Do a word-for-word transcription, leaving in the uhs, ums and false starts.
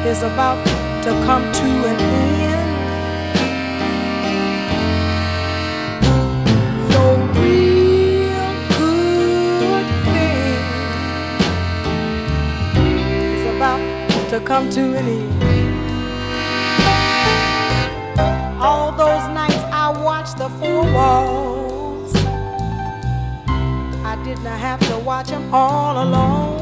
is about to come to an end. Your real good thing is about to come to an end. All those nights I watched the four walls, I did not have to watch them all alone.